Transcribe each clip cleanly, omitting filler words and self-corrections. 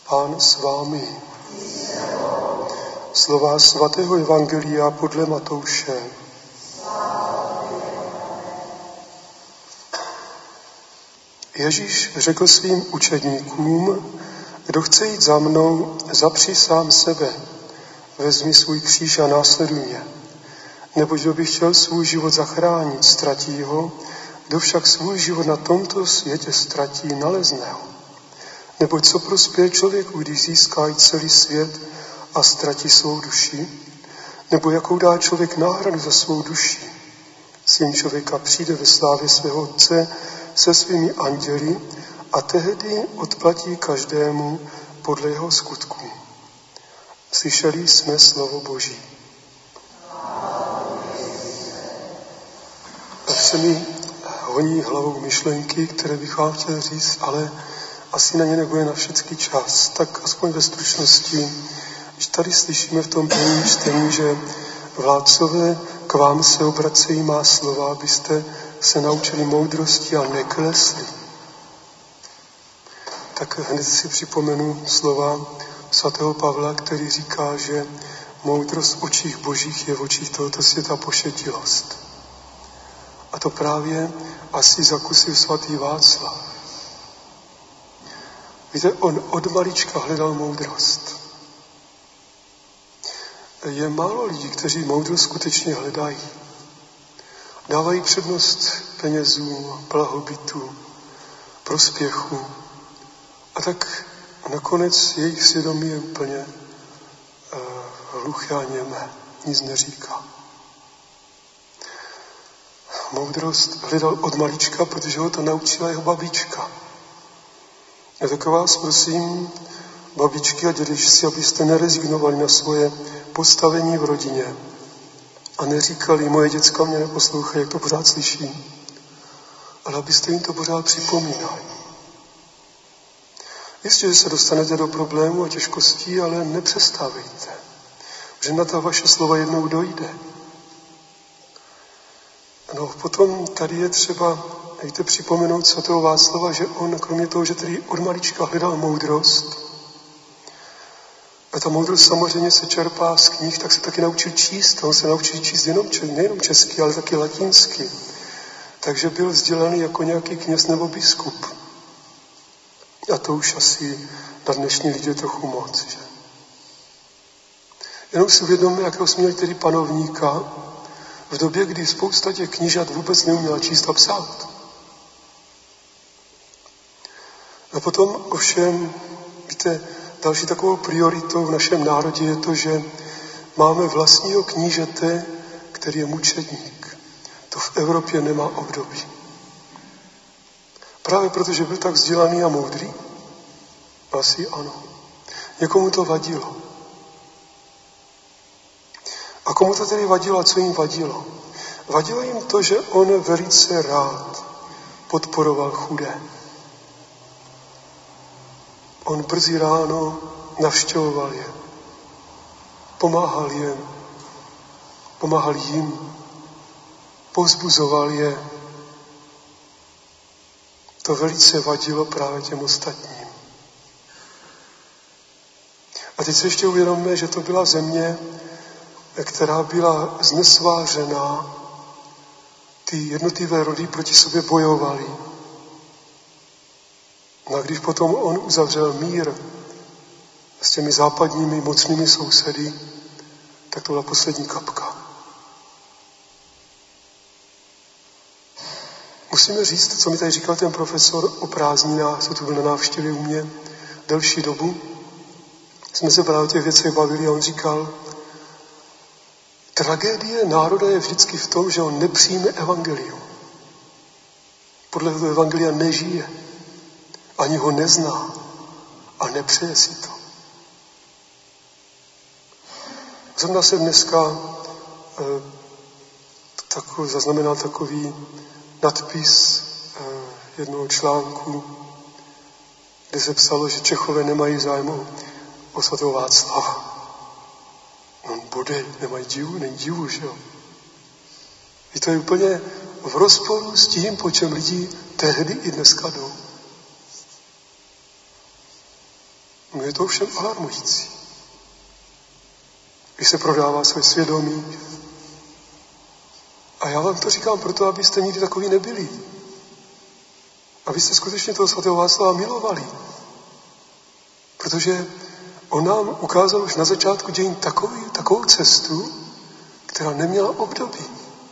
Pán s vámi. Slova svatého evangelia podle Matouše. Ježíš řekl svým učedníkům, kdo chce jít za mnou, zapři sám sebe, vezmi svůj kříž a následuj mě. Neboť kdo by chtěl svůj život zachránit, ztratí ho, kdo však svůj život na tomto světě ztratí, nalezne ho. Neboť co prospěje člověku, když získá i celý svět a ztratí svou duši? Nebo jakou dá člověk náhradu za svou duši? Syn člověka přijde ve slávě svého Otce se svými anděli a tehdy odplatí každému podle jeho skutků. Slyšeli jsme slovo Boží. Tak se mi honí hlavou myšlenky, které bych vám chtěl říct, ale asi na ně nebude na všechny čas. Tak aspoň ve stručnosti, když tady slyšíme v tom prvním čtení, že vládcové k vám se obracejí má slova, abyste se naučili moudrosti a neklesli. Tak hned si připomenu slova svatého Pavla, který říká, že moudrost v očích božích je v očích tohoto světa pošetilost. A to právě asi zakusil svatý Václav. Víte, on od malička hledal moudrost. Je málo lidí, kteří moudrost skutečně hledají. Dávají přednost penězům, blahobytu, prospěchu. A tak nakonec jejich svědomí je úplně hluché a němé. Nic neříká. Moudrost hledal od malička, protože ho to naučila jeho babička. A tak vás prosím, babičky a dědečci, abyste nerezignovali na svoje postavení v rodině a neříkali, moje děcka mě neposlouchají, jak to pořád slyší, ale abyste jim to pořád připomínali. Jistě, že se dostanete do problémů a těžkostí, ale nepřestávejte, že na ta vaše slova jednou dojde. No, potom tady je třeba, dejte připomenout svatého Václava, že on, kromě toho, že tady od malička hledal moudrost, a ta moudrost samozřejmě se čerpá z knih, tak se taky naučil číst. On se naučil číst nejenom česky, ale taky latinsky. Takže byl vzdělaný jako nějaký kněz nebo biskup. A to už asi na dnešní lidi je trochu moc, že? Jenom si uvědomíme, jakého jsme měli tedy panovníka v době, kdy spousta těch knížat vůbec neuměla číst a psát. A potom ovšem, víte, další takovou prioritou v našem národě je to, že máme vlastního knížete, který je mučedník. To v Evropě nemá období. Právě protože byl tak vzdělaný a moudrý? Asi ano. Někomu to vadilo. A komu to tedy vadilo a co jim vadilo? Vadilo jim to, že on velice rád podporoval chudé. On brzy ráno navštěvoval je. Pomáhal jim, povzbuzoval je. To velice vadilo právě těm ostatním. A teď se ještě uvědomme, že to byla země, která byla znesvářená. Ty jednotlivé rody proti sobě bojovaly. No a když potom on uzavřel mír s těmi západními mocnými sousedy, tak to byla poslední kapka. Musíme říct, co mi tady říkal ten profesor o prázdninách, co tu byl na návštěvě u mě delší dobu. Jsme se právě o těch věcech bavili a on říkal, tragédie národa je vždycky v tom, že on nepřijme evangelium. Podle toho evangelia nežije. Ani ho nezná a nepřeje si to. Zrovna jsem dneska zaznamenal takový nadpis jednoho článku, kde se psalo, že Čechové nemají zájem o svatého Václava. On bude, nemají divu, není divu, že jo? I to je úplně v rozporu s tím, po čem lidi tehdy i dneska jdou. No je to ovšem alarmující. Když se prodává své svědomí. A já vám to říkám proto, abyste nikdy takový nebyli. Abyste skutečně toho svatého Václava milovali. Protože on nám ukázal už na začátku dějin takovou cestu, která neměla období.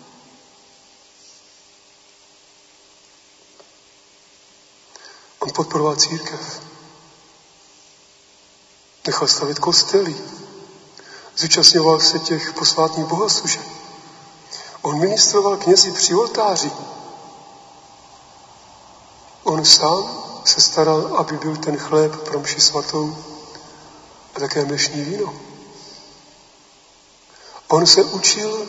On podporoval církev. Nechal stavět kostely. Zúčastňoval se těch posvátných bohoslužeb. On ministroval knězi při oltáři. On sám se staral, aby byl ten chléb pro mši svatou a také mešní víno. On se učil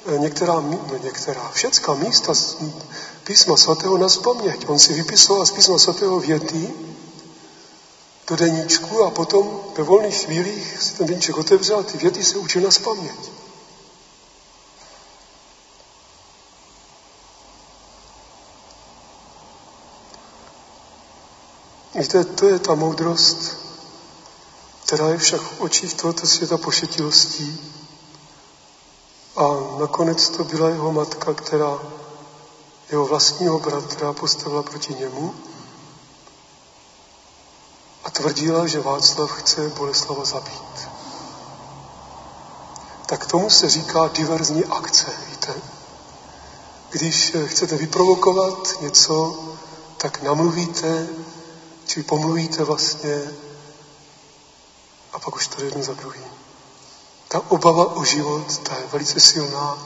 všecká místa z písma svatého nazpaměť. On si vypisoval z písma svatého věty do deníčku a potom ve volných chvílích si ten deníček otevřel a ty věty se učil nazpaměť. Víte, to je ta moudrost, která je však v očích tohoto světa pošetilostí. A nakonec to byla jeho matka, která jeho vlastního bratra postavila proti němu a tvrdila, že Václav chce Boleslava zabít. Tak tomu se říká diverzní akce, víte. Když chcete vyprovokovat něco, tak namluvíte, či pomluvíte vlastně a pak už to jde jedno za druhým. Ta obava o život, ta je velice silná.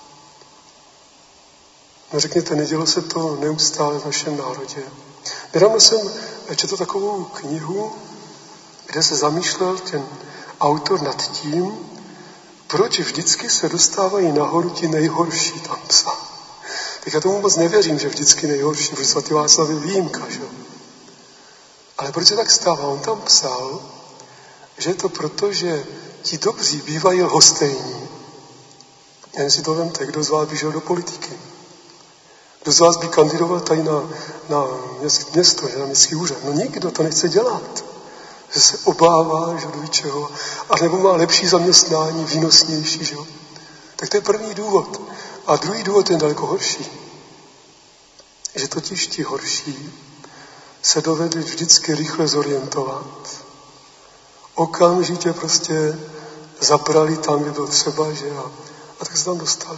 No řekněte, nedělo se to neustále v našem národě. Nedávno jsem četl takovou knihu, kde se zamýšlel ten autor nad tím, proč vždycky se dostávají nahoru ti nejhorší, tam psal. Tak já tomu moc nevěřím, že vždycky nejhorší, protože svatý Václav je výjimka, že? Ale proč se tak stává? On tam psal, že je to proto, že ti dobří bývají lhostejní. Jen si to vemte, kdo z vás by žil do politiky. Kdo z vás by kandidoval tady na město, na městský úřad. No nikdo to nechce dělat. Že se obává, že do čeho, a nebo má lepší zaměstnání, výnosnější, že? Tak to je první důvod. A druhý důvod je daleko horší. Že totiž ti horší se dovede vždycky rychle zorientovat. Okamžitě prostě zabrali tam, kde byl třeba, že a tak se tam dostali.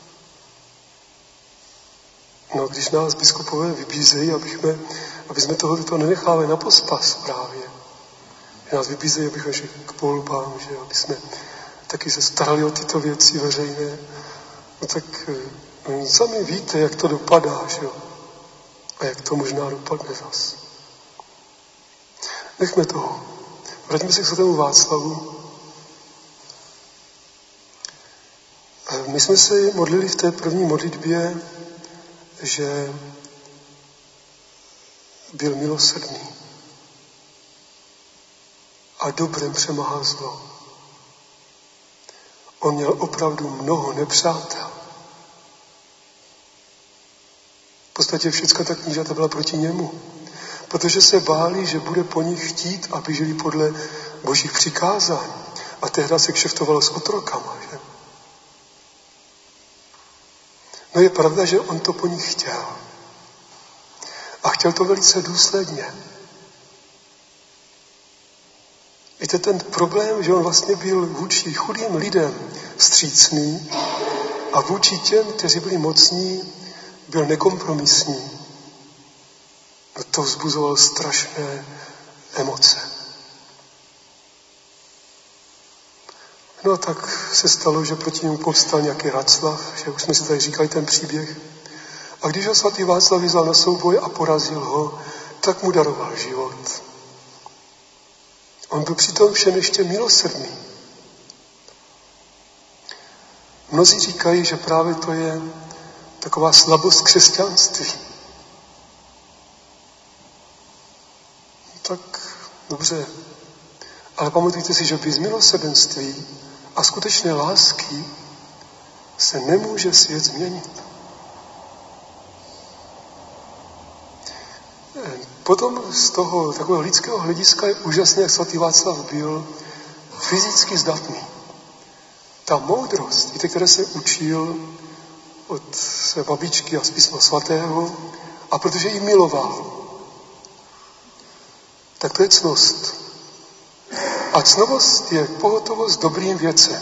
No, když nás biskupové vybízejí, aby jsme tohoto nenechávali na pospas právě. Že nás vybízejí, abychom šli k volbám, že aby jsme taky se starali o tyto věci veřejné. No tak sami víte, jak to dopadá, že jo? A jak to možná dopadne zas. Nechme toho. Vraťme se k svatému Václavu. My jsme se modlili v té první modlitbě, že byl milosrdný a dobrem přemáhal zlo. On měl opravdu mnoho nepřátel. V podstatě všechna ta knížata byla proti němu, protože se báli, že bude po nich chtít, aby žili podle božích přikázání. A tehdy se kšeftovalo s otrokama, že? No je pravda, že on to po nich chtěl. A chtěl to velice důsledně. Víte, ten problém, že on vlastně byl vůči chudým lidem vstřícný a vůči těm, kteří byli mocní, byl nekompromisní. No to vzbuzovalo strašné emoce. No a tak se stalo, že proti němu povstal nějaký Raclav, že už jsme si tady říkali ten příběh. A když ho svatý Václav vyzval na souboj a porazil ho, tak mu daroval život. On byl přitom všem ještě milosrdný. Mnozí říkají, že právě to je taková slabost křesťanství. Tak dobře, ale pamatujte si, že bez milosrdenství a skutečné lásky se nemůže svět změnit. Potom z toho takového lidského hlediska je úžasné, jak svatý Václav byl fyzicky zdatný. Ta moudrost, víte, které se učil od své babičky a z Písma svatého, a protože ji miloval, tak to je ctnost. A ctnost je pohotovost dobrým věcem.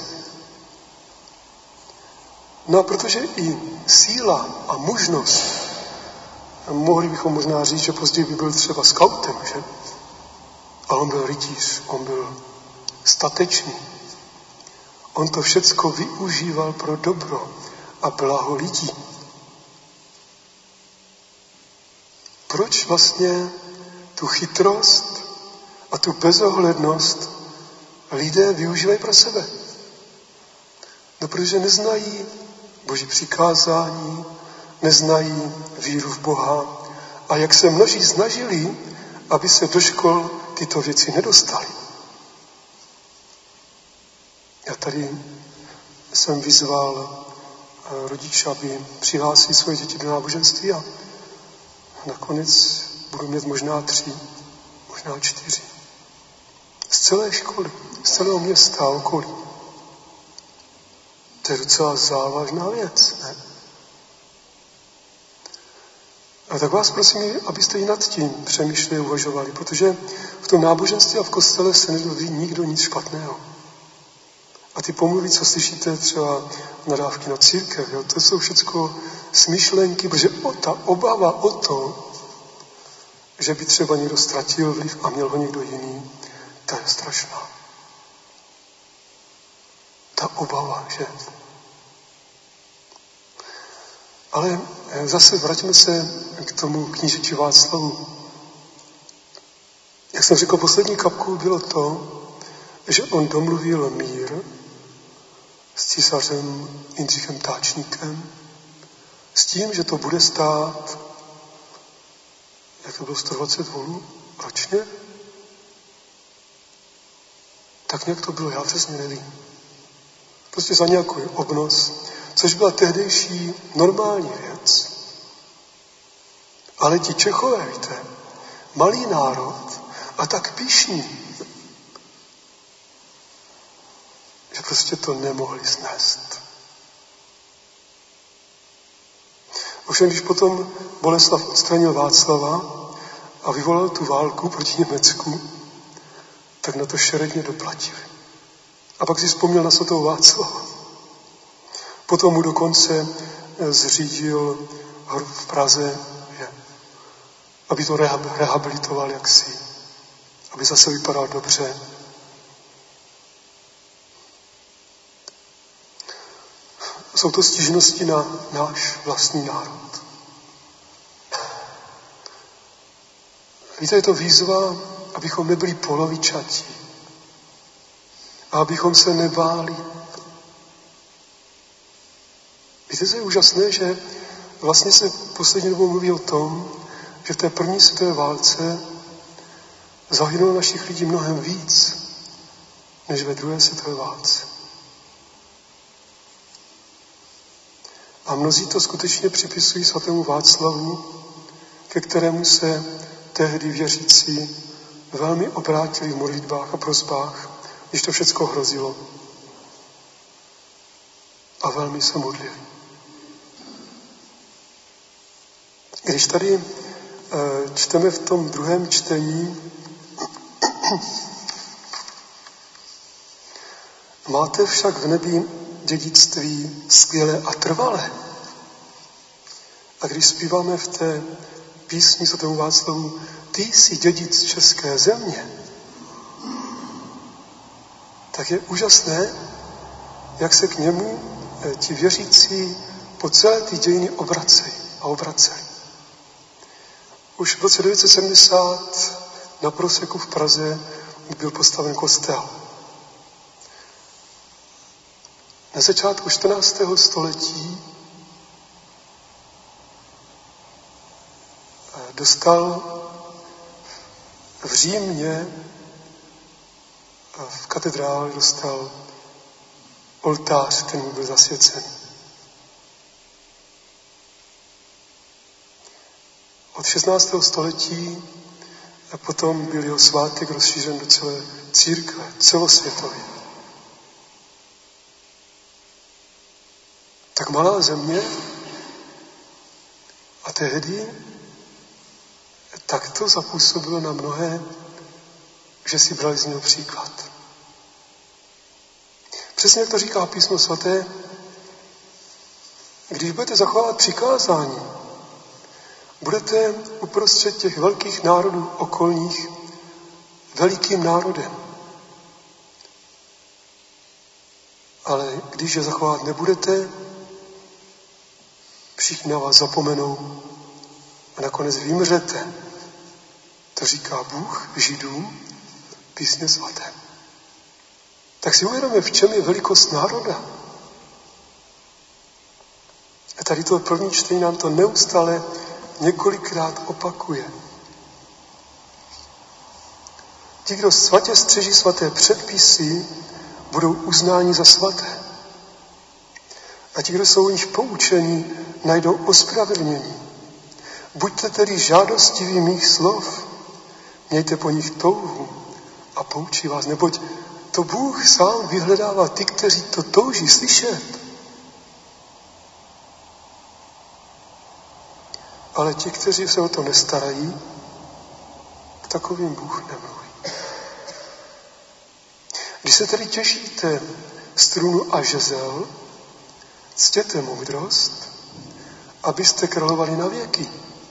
No a protože i síla a mužnost, mohli bychom možná říct, že později by byl třeba skautem, že? Ale on byl rytíř, on byl statečný. On to všecko využíval pro dobro a blaho lidí. Proč vlastně tu chytrost a tu bezohlednost lidé využívají pro sebe? No, protože neznají Boží přikázání, neznají víru v Boha a jak se množí snažili, aby se do škol tyto věci nedostaly. Já tady jsem vyzval rodiče, aby přihlásili svoje děti do náboženství a nakonec budu mít možná 3, možná 4. Z celé školy, z celého města a okolí. To je docela závažná věc, ne? A tak vás prosím, abyste i nad tím přemýšleli, uvažovali, protože v tom náboženství a v kostele se nedoví nikdo nic špatného. A ty pomluvy, co slyšíte, třeba nadávky na církev, jo, to jsou všechno smyšlenky, protože ta obava o to, že by třeba někdo ztratil vliv a měl ho někdo jiný, ta je strašná. Ta obava, že? Ale zase vraťme se k tomu knížeti Václavu. Jak jsem řekl, poslední kapkou bylo to, že on domluvil mír s císařem Jindřichem Táčníkem s tím, že to bude stát, jak to bylo, 120 volů ročně? Tak nějak to bylo, já přesně nevím. Prostě za nějaký obnos, což byla tehdejší normální věc. Ale ti Čechové, víte, malý národ a tak pyšní, že prostě to nemohli snést. Ovšem, když potom Boleslav odstranil Václava a vyvolal tu válku proti Německu, tak na to šeredně doplatili. A pak si vzpomněl na svatého Václava. Potom mu dokonce zřídil v Praze, aby to rehabilitoval jaksi, aby zase vypadal dobře. Jsou to stížnosti na náš vlastní národ. Víte, je to výzva, abychom nebyli polovičatí a abychom se nebáli. Víte, co je úžasné, že vlastně se poslední dobou mluví o tom, že v té první světové válce zahynulo našich lidí mnohem víc, než ve druhé světové válce. A mnozí to skutečně připisují svatému Václavu, ke kterému se tehdy věřící velmi obrátili v modlitbách a prosbách, když to všecko hrozilo. A velmi se modlili. Když tady čteme v tom druhém čtení, máte však v nebi dědictví skvělé a trvalé. A když zpíváme v té písni svatému Václavu, ty jsi dědic české země, tak je úžasné, jak se k němu ti věřící po celé ty dějiny obracejí. Už v roce 1970 na Proseku v Praze byl postaven kostel. Na začátku 14. století dostal v Římě v katedrále dostal oltář, který mu byl zasvěcen. Od 16. století A potom byl jeho svátek rozšířen do celé církve, celosvětově. Tak malá země a tehdy tak to zapůsobilo na mnohé, že si brali z něho příklad. Přesně jak to říká Písmo svaté, když budete zachovávat přikázání, budete uprostřed těch velkých národů okolních velikým národem. Ale když je zachovat nebudete, všichni na vás zapomenou a nakonec vymřete. To říká Bůh Židům v Písmě svatém. Tak si uvědomíme, v čem je velikost národa. A tady to první čtení nám to neustále několikrát opakuje. Ti, kdo svatě střeží svaté předpisy, budou uznáni za svaté. A ti, kdo jsou o nich poučeni, najdou ospravedlnění. Buďte tedy žádostiví mých slov, mějte po nich touhu a poučí vás, neboť to Bůh sám vyhledává ty, kteří to touží slyšet. Ale ti, kteří se o to nestarají, k takovým Bůh nemluví. Když se tedy těšíte z trůnu a žezel, ctěte moudrost, abyste královali na věky.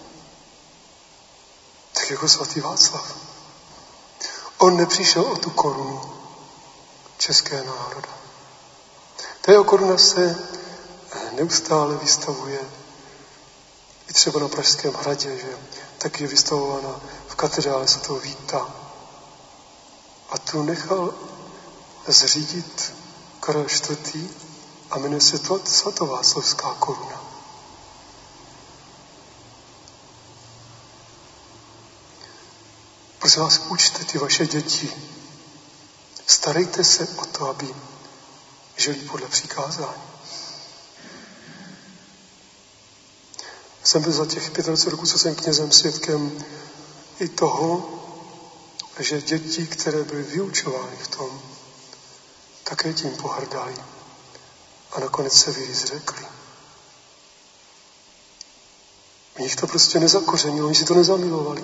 Tak jako svatý Václav. On nepřišel o tu korunu českého národa. Ta jeho koruna se neustále vystavuje i třeba na Pražském hradě, že taky je vystavována v katedrále svatého Víta. A tu nechal zřídit Karel IV. A jmenuje se to svatováclavská koruna. Prosím vás, učte ty vaše děti. Starejte se o to, aby žili podle přikázání. Jsem byl za těch 25 roků, co jsem knězem, svědkem i toho, že děti, které byly vyučovány v tom, také tím pohrdali. A nakonec se víry zřekli. V nich to prostě nezakořenilo, oni si to nezamilovali.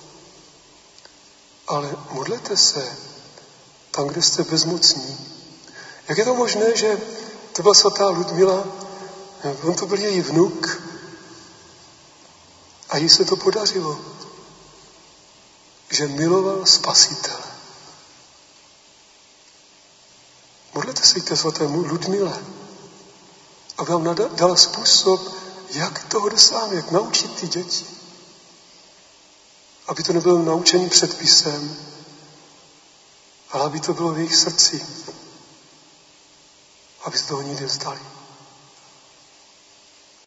Ale modlete se tam, kde jste bezmocní. Jak je to možné, že to byla svatá Ludmila, on to byl její vnuk a jí se to podařilo, že miloval Spasitele. Modlete se k té svatému Ludmile, aby vám dala způsob, jak toho dosáhnout, jak naučit ty děti. Aby to nebylo naučení předpisem, ale aby to bylo v jejich srdci. Aby se toho nikdy vzdali.